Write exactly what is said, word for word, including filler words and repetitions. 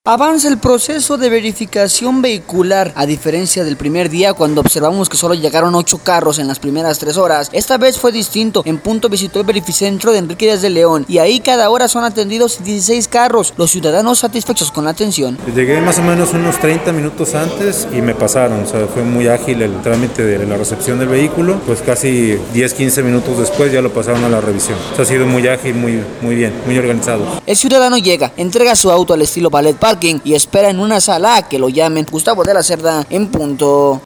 Avanza el proceso de verificación vehicular. A diferencia del primer día, cuando observamos que solo llegaron ocho carros en las primeras tres horas, esta vez fue distinto. En punto visitó el verificentro de Enrique Díaz de León y ahí cada hora son atendidos dieciséis carros. Los ciudadanos satisfechos con la atención. Llegué más o menos unos treinta minutos antes y me pasaron, o sea, fue muy ágil el trámite de la recepción del vehículo, pues casi diez a quince minutos después ya lo pasaron a la revisión. O sea, ha sido muy ágil, muy, muy bien, muy organizado. El ciudadano llega, entrega su auto al estilo Ballet Parking y espera en una sala a que lo llamen. Gustavo de la Cerda, en punto.